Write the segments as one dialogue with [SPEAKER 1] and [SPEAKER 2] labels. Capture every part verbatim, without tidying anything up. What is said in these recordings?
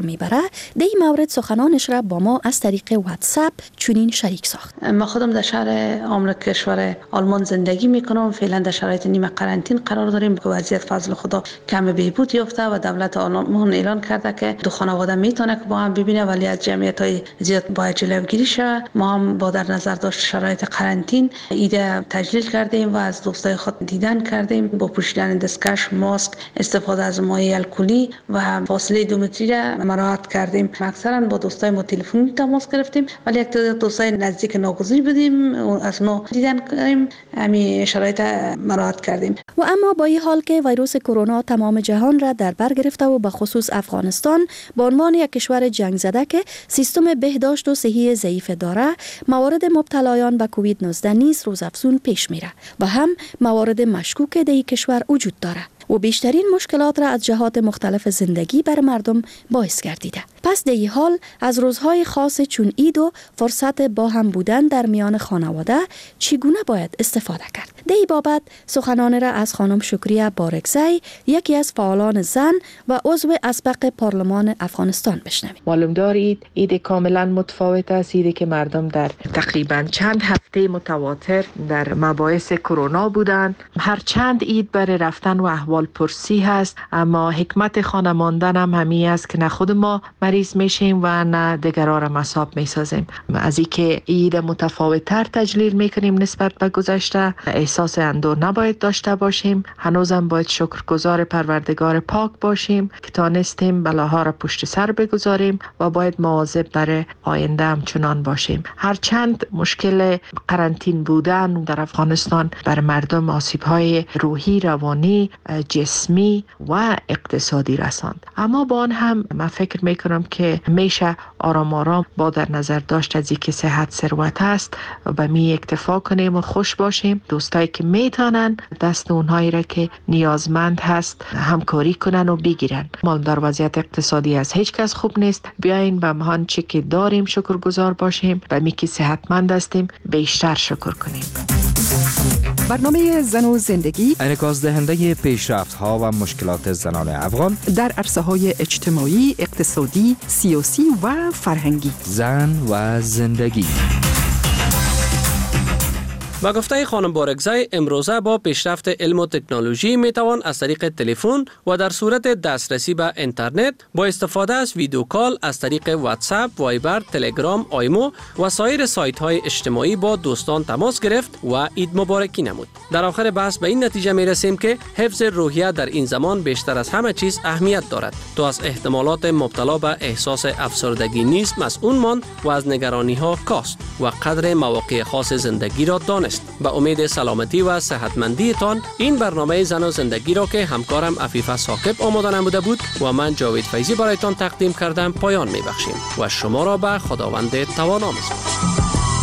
[SPEAKER 1] میبره، در این مورد سخنانش را با ما از طریق واتساپ چنین شریک ساخت.
[SPEAKER 2] ما خودم در شهر آمریکا کشور آلمان زندگی میکنم. فعلا در شرایط نیمه قرنطینه قرار داریم که وضعیت فضل خدا کم بهبود یافته و دولت آلمان اعلان کرده که دو خانواده میتونه که با هم ببینه، ولی از جمعیت‌های زیاد باید جلوگیری شه. ما هم با در نظر داشت شرایط قرنطینه ایده تجلیل کردیم و از دوستای خود دیدن کردیم، با پوشیدن دستکش، ماسک، استفاده از مایع الکلی و فاصله دو متری را مراعات کردیم. اکثرا با دوستای ما تلفنی تماس گرفتیم، ولی یک تعداد دوستای نزدیک ناگزیر بودیم از نو دیدن کردیم، همین شرایط مراعات کردیم.
[SPEAKER 1] و اما با این حال که ویروس کرونا تمام جهان را در بر گرفته و به خصوص افغانستان به عنوان یک کشور جنگ زده که سیستم بهداشت و صحی ضعیف داره، موارد مبتلایان به کووید نوزده نیز روزافزون پیش میره و هم موارد مشکوک در این کشور وجود داره و بیشترین مشکلات را از جهات مختلف زندگی بر مردم باعث گردیده. پس در این حال از روزهای خاص چون عید و فرصت با هم بودن در میان خانواده چگونه باید استفاده کرد؟ در این بابت سخنان را از خانم شکریه بارگزی، یکی از فعالان زن و عضو اسبق پارلمان افغانستان بشنویم.
[SPEAKER 3] معلوم دارید عید کاملا متفاوت است، عیدی که مردم در تقریبا چند هفته متواتر در مباحث کرونا بودند. هر چند عید برای رفتن و احوال پرسی هست، اما حکمت خانه ماندن هم همی است که نه خود ما مریض میشیم و نه دیگران را مصاب میسازیم. از اینکه عید متفاوت تر تجلیل میکنیم نسبت به گذشته، احساس اندوه نباید داشته باشیم. هنوزم باید شکرگزار پروردگار پاک باشیم که تانستیم بلاها را پشت سر بگذاریم و باید مواظب برای آینده هم چنان باشیم. هرچند مشکل قرنطین بودن در افغانستان بر مردم آسیب‌های روحی، روانی، جسمی و اقتصادی رساند، اما با آن هم من فکر میکنم که میشه آرام آرام با در نظر داشت از اینکه صحت ثروت است و به می اکتفا کنیم و خوش باشیم. دوستایی که میتونن دست اونهایی را که نیازمند هست همکاری کنن و بگیرن. ما در وضعیت اقتصادی از هیچ کس خوب نیست، بیاین به مهان چی که داریم شکرگزار باشیم، به می که صحتمند هستیم بیشتر شکر کنیم.
[SPEAKER 4] برنامه زن و زندگی
[SPEAKER 5] انعکاس دهنده پیشرفت ها و مشکلات زنان افغان
[SPEAKER 4] در عرصه های اجتماعی، اقتصادی، سیاسی و فرهنگی.
[SPEAKER 5] زن و زندگی.
[SPEAKER 6] با گفته خانم بارگزی، امروزه با پیشرفت علم و تکنولوژی میتوان از طریق تلفن و در صورت دسترسی به اینترنت با استفاده از ویدیو کال از طریق واتساپ، وایبر، تلگرام، آیمو و سایر سایت های اجتماعی با دوستان تماس گرفت و عید مبارکی نمود. در آخر بحث به این نتیجه می رسیم که حفظ روحیه در این زمان بیشتر از همه چیز اهمیت دارد. تو از احتمالات مبتلا به احساس افسردگی نیز مسئول ماند و از نگرانی ها کاست و قدر مواقع خاص زندگی را دانست. با امید سلامتی و صحتمندی تان این برنامه زن و زندگی را که همکارم عفیفه ثاقب آماده نموده بود و من جاوید فیضی برایتان تقدیم کردم پایان می بخشیم و شما را به خداوند توانا می سپاریم.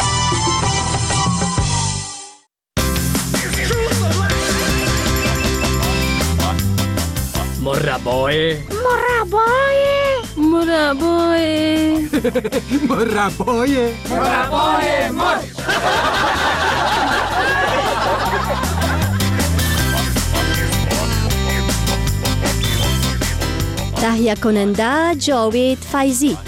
[SPEAKER 7] مربای
[SPEAKER 8] مربای مربای
[SPEAKER 7] مربای مربای مر
[SPEAKER 1] تهیه کننده جاوید فیضی.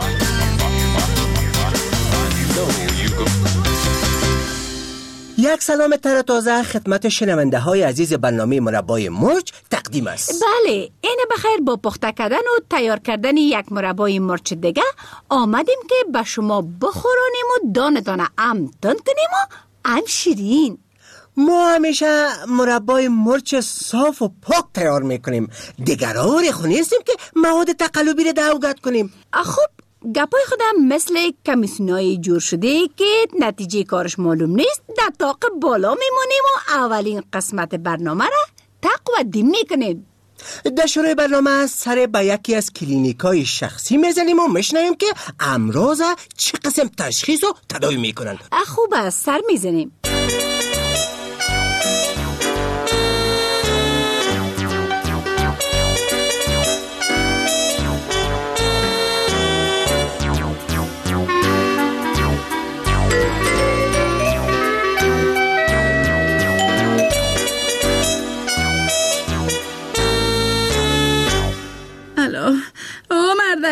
[SPEAKER 9] یک سلام تر تازه خدمت شنونده های عزیز برنامه مربای مرچ تقدیم است.
[SPEAKER 8] بله، این بخیر با پخته کردن و تیار کردن یک مربای مرچ دیگه آمدیم که به شما بخورانیم و دانه دانه ام تند کنیم و ام شیرین.
[SPEAKER 9] ما همیشه مربای مرچ صاف و پاک تیار میکنیم، دیگران خونیستیم که مواد تقلبی را دوگت کنیم.
[SPEAKER 8] خب گپای خودم مثل کمیسیونای جور شده که نتیجه کارش معلوم نیست در طاق بالا میمونیم و اولین قسمت برنامه را تقدیم میکنیم.
[SPEAKER 9] در شروع برنامه سر به یکی از کلینیکای شخصی میزنیم و میشنویم که امراض چه قسم تشخیص و تداوی میکنن.
[SPEAKER 8] خوب است، سر میزنیم.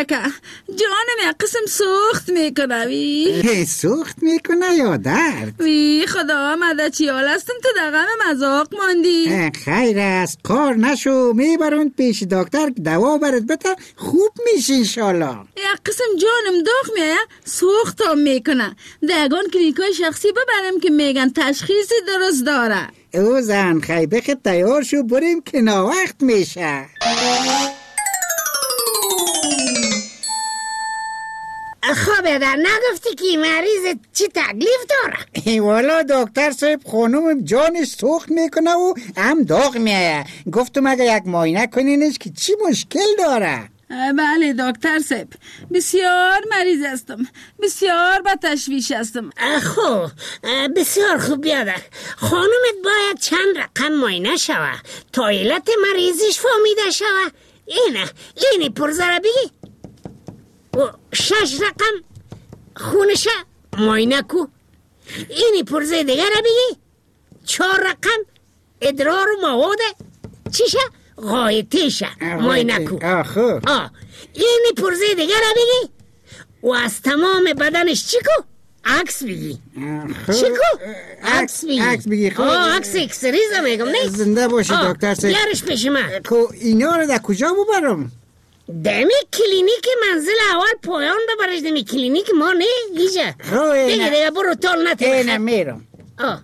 [SPEAKER 8] چکه جانم یک قسم سوخت میکنه وی.
[SPEAKER 10] سوخت میکنه یا درد؟
[SPEAKER 8] وی خدا مدد حال هستم تو در غم مذاق ماندی.
[SPEAKER 10] خیر است کار نشو میبرون پیش دکتر که دوا برات بده خوب میشی انشالله.
[SPEAKER 8] یک قسم جانم داغ میایه سوخت هم میکنه. دگان کلینیکای شخصی ببرم که میگن تشخیصی درست داره.
[SPEAKER 10] او زن خیلی بخی تیار شو بریم که ناوقت میشه.
[SPEAKER 11] خوابه در نگفتی که مریض چی تکلیف داره؟
[SPEAKER 10] والا دکتر صاحب خانوم جانش سوخت میکنه و هم داغ میایه. گفتم اگه یک معاینه کنینش که چی مشکل داره.
[SPEAKER 8] بله دکتر صاحب بسیار مریض هستم، بسیار با تشویش هستم.
[SPEAKER 11] خب بسیار خوب بیادر. خانومت باید چند رقم معاینه شوه تا علت مریضیش فهمیده شوه. اینه اینی پرزره بگی شش رقم خونشه معاینه کو. اینی پرزه دیگه را بگی چهار رقم ادرار و مواد چیشه غایطیشه معاینه کو. آه اینی پرزه دیگه را بگی و از تمام بدنش چی کو عکس بگی. چی کو عکس بگی.
[SPEAKER 10] عکس بگی خب
[SPEAKER 11] عکس اکسریزه میگم نه
[SPEAKER 10] زنده باشی دکتر صاحب.
[SPEAKER 11] بیارش پیش من.
[SPEAKER 10] کو اینا رو در کجا ببرم؟
[SPEAKER 11] دمی کلینیک منزل اول پایان ببرش. دمی کلینیک ما نه گیجه دیگه دیگه برو تال نتیخ.
[SPEAKER 10] اینه میرم.
[SPEAKER 11] آه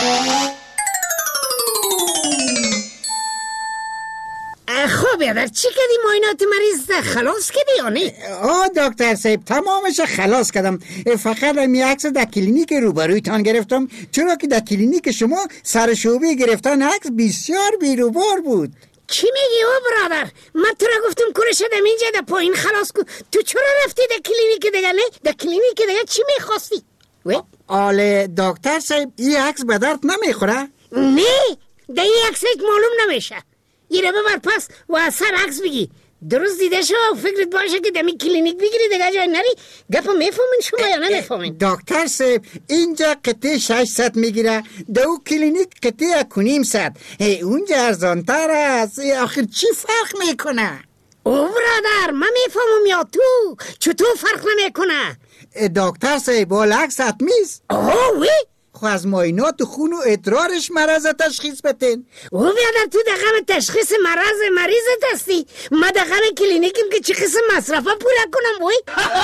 [SPEAKER 11] خب یادر چی کردی معاینات مریض خلاص کردی یا نه؟
[SPEAKER 10] آه دکتر صاحب تمامش خلاص کردم. فقط می عکس در کلینیک روبرویتان گرفتم چرا که در کلینیک شما سر شعبه گرفتن عکس بسیار بیروبار بود.
[SPEAKER 11] چی میگی او برادر؟ من تو را گفتم کره شدم اینجا در پایین خلاص کن. تو چرا رفتی در کلینیک دیگه نه؟ در کلینیک دیگه چی میخواستی؟
[SPEAKER 10] آله دکتر صاحب این عکس به درد نمیخوره؟
[SPEAKER 11] نه در این عکس معلوم نمیشه. ایره ببر پس و از سر عکس بگی درست دیده شو و فکرت باشه که دمی کلینیک بگیری دیگه جای نری. گپا میفهمین شما یا نمیفهمین؟
[SPEAKER 10] دکتر صاحب اینجا قطعه ششصد میگیره در او کلینیک قطعه کنیم صد. اونجا ارزانتر است. آخر چی فرق میکنه؟
[SPEAKER 11] او برادر من میفهمم یا تو چطور فرق نمیکنه؟
[SPEAKER 10] دکتر صاحب بالعکس حتمیست.
[SPEAKER 11] اوه وی؟
[SPEAKER 10] خو از معاینات خون و ادرارش مرض تشخیص بتین.
[SPEAKER 11] او بیادر تو دقم تشخیص مرض مریضت هستی. ما دقم کلینیکیم که چی قسم مصرفه پوله کنم بوی.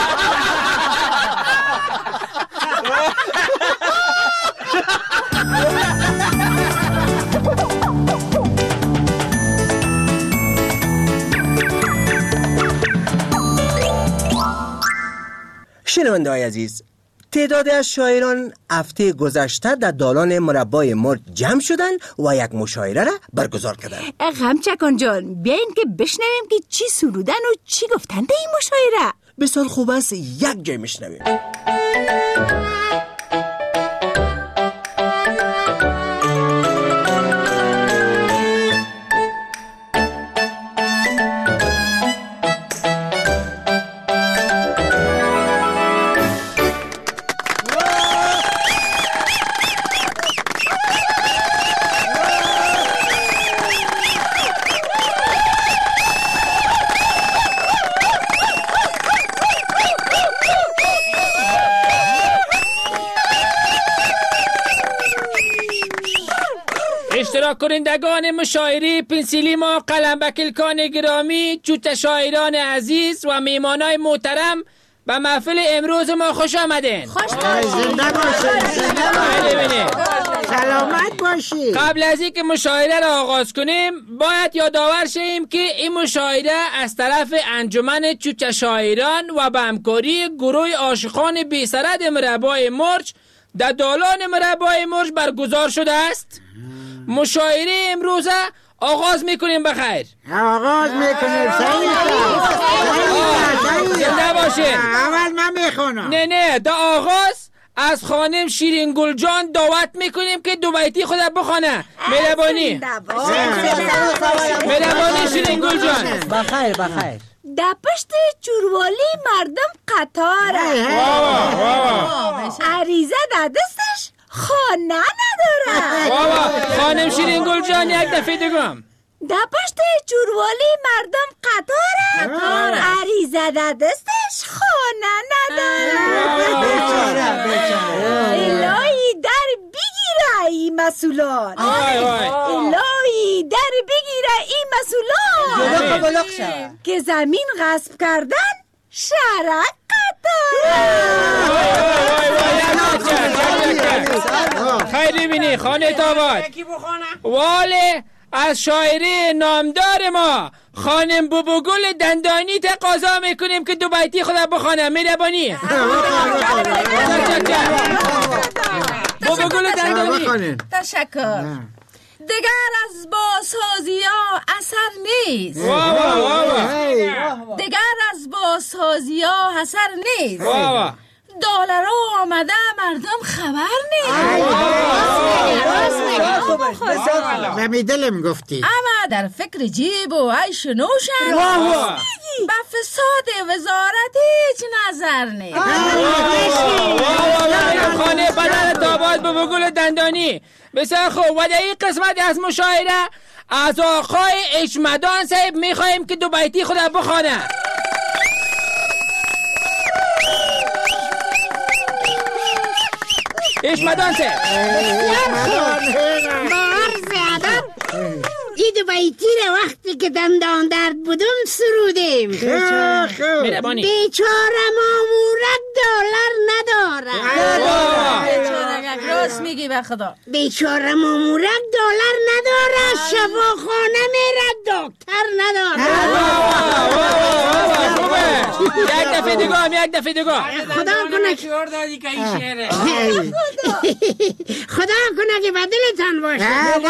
[SPEAKER 9] شنونده‌های عزیز، تعدادی از شاعران هفته گذشته در دالان مربای مرد جمع شدن و یک مشاعره را برگزار کردن.
[SPEAKER 8] غمچکان جان بیاین که بشنویم که چی سرودن و چی گفتن در این مشاعره.
[SPEAKER 9] بسیار خوب است یک جای میشنویم.
[SPEAKER 12] اشتراک کنندگان مشاعره پنسیلی ما قلمبکلکان گرامی، چوت شاعران عزیز و میمانای محترم به محفل امروز ما خوش آمدین.
[SPEAKER 8] خوش باشید.
[SPEAKER 10] زنده باشید. زنده باشید. سلامت باشید.
[SPEAKER 12] قبل از اینکه مشاعره را آغاز کنیم باید یادآور شیم که این مشاعره از طرف انجمن چوت شاعران و به همکاری گروه عاشقان بی‌سرد مربای مرج در دالان مربای مرج برگزار شده است. مشاعره امروز آغاز میکنیم. بخیر
[SPEAKER 10] آغاز میکنیم.
[SPEAKER 12] زنده باشید.
[SPEAKER 10] اول من میخونم.
[SPEAKER 12] نه نه دا آغاز از خانم شیرین گل جان دعوت میکنیم که دو بیتی خود بخونه. مهربانی مهربانی شیرین گل جان.
[SPEAKER 9] بخیر بخیر.
[SPEAKER 8] در پشت جوروالی مردم قطاره. عریضه در دستش خانه نداره.
[SPEAKER 12] بابا خانم شیرین گل جان یک دفعه دگم.
[SPEAKER 8] در پشت جوروالی مردم قطاره عریضه در دستش خانه نداره.
[SPEAKER 10] بیچاره بیچاره
[SPEAKER 8] الهی در بگیره این مسئولان، الهی در بگیره این مسئولان که زمین غصب کردن شرک
[SPEAKER 12] خیلی بینی خانه تاباد واله از شاعری نامدار ما خانم بوبوگل دندانی تقاضا میکنیم که دو بیتی خدا بخونه. مهربانی بوبوگل دندانی.
[SPEAKER 8] تشکر. دگر از بازسازی ها اثر نیست، دگر از بازسازی ها اثر نیست. دلار آمده مردم خبر نیست.
[SPEAKER 10] نمی دلم گفتی
[SPEAKER 8] اما در فکر جیب و عیش نوشن به فساد وزارت هیچ نظر نیست.
[SPEAKER 12] خانه بدن تاباد بوبوگل دندانی. بسیار خوب و در این قسمت از مشاعره از آقای اجمدان صاحب میخواییم که دو بیتی خدا بخوانه. اجمدان صاحب
[SPEAKER 11] عرض ادب این دو بیتی را وقتی که دندان درد بودم سرودیم. بیچاره مامورک دلار نداره.
[SPEAKER 8] راست میگی به خدا.
[SPEAKER 11] بیچاره مامورک دلار نداره، شفاخانه میره دکتر نداره.
[SPEAKER 12] یک دفعه دیگه هم یک دفعه دیگه
[SPEAKER 11] خدا کنه خدا کنه که بدلتان باشه.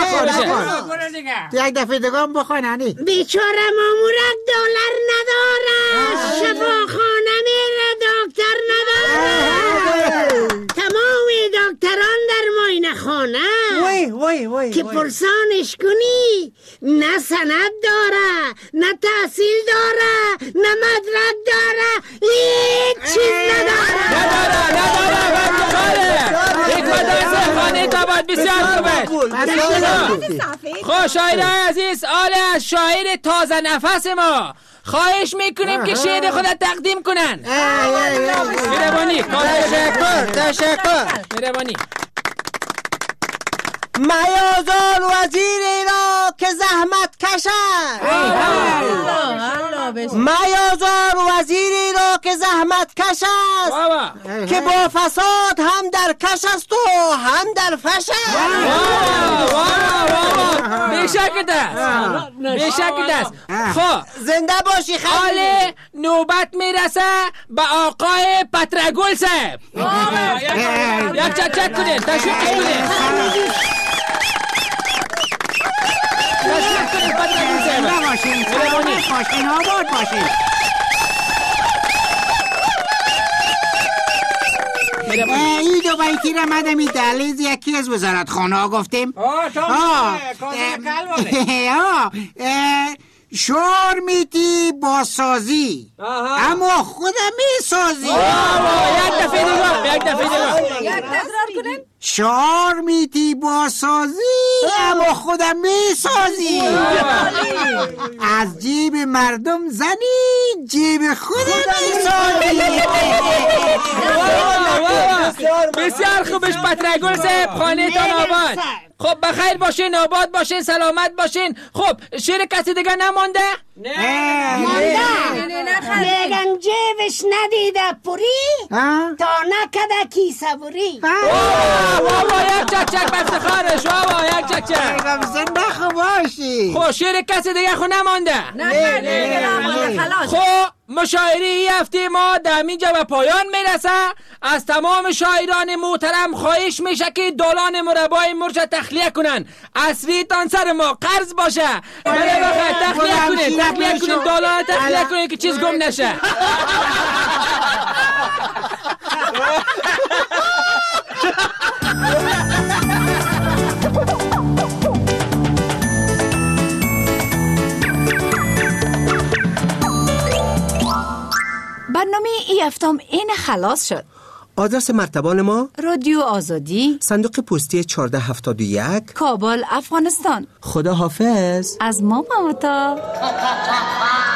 [SPEAKER 10] یک دفعه دیگه هم بخوانانی.
[SPEAKER 11] بیچاره مامورک دلار نداره، شفاخانه میره دکتر نداره. تمام دکتران در معاینه خانه
[SPEAKER 9] وای وای وای
[SPEAKER 11] که پرسانش کنی نه سند داره، نه تحصیل داره، نه مدرک داره، هیچ چیز نداره.
[SPEAKER 12] نداره نداره یک مدرسه خانه تاباد بسیار خوبه. خواه شاعر عزیز آل از شاعر تازه نفس ما خواهش میکنیم که شعر خودت تقدیم کنن. مهربانی.
[SPEAKER 9] تشکر تشکر.
[SPEAKER 12] مهربانی.
[SPEAKER 9] میازار وزیری را که زحمت کشد، میازار وزیری را که زحمت کشد، که با فساد هم در کش است و هم در فش است.
[SPEAKER 12] بیشک دست بیشک دست. خب
[SPEAKER 9] زنده باشی خیلی.
[SPEAKER 12] حال نوبت میرسه به آقای پترگل صاحب. یک چک چک کنید تشویق کنید
[SPEAKER 10] زنده باشین، سلامت باشین، آباد باشین. این دو بیتی را مدمی دلیز یکی از وزارت خانه ها گفتیم.
[SPEAKER 7] آه تا
[SPEAKER 10] شور میتی با سازی اما خودم میسازی.
[SPEAKER 12] یک دفعه دیگه یک دفعه دیگه
[SPEAKER 8] یک تکرار کنین.
[SPEAKER 10] شعار میتی با سازی اما خودم میسازی. از جیب مردم زنی جیب خودم میسازی.
[SPEAKER 12] بسیار خوبش پترگل صاحب، خانه تان آباد. خب بخیر باشین، آباد باشین، سلامت باشین. خب شیر کسی دیگه نمانده؟
[SPEAKER 11] نه مانده. میگن جیبش ندیده پوری تا نکده کیسه بوری.
[SPEAKER 12] بابا یک چک چک بفتخارش. بابا یک چک چک.
[SPEAKER 10] زنده خوب باشی.
[SPEAKER 12] خب شیر کسی دیگه خو نمانده؟
[SPEAKER 8] نه نه خلاص.
[SPEAKER 12] خب مشاعره ای هفته ما در اینجا به پایان میرسه. از تمام شاعران محترم خواهش میشه که دالان مربای مرج تخلیه کنن. اصلی تان سر ما قرض باشه. بله بخیر تخلیه کنید تخلیه کنید دالان تخلیه کنید که چیز گم نشه.
[SPEAKER 8] برنامه ای هفتم این خلاص شد.
[SPEAKER 9] آدرس مرتبان ما
[SPEAKER 13] رادیو آزادی،
[SPEAKER 9] صندوق پستی چهارده هفتاد و یک،
[SPEAKER 13] کابل، افغانستان.
[SPEAKER 9] خدا حافظ.
[SPEAKER 13] از ما مامتا.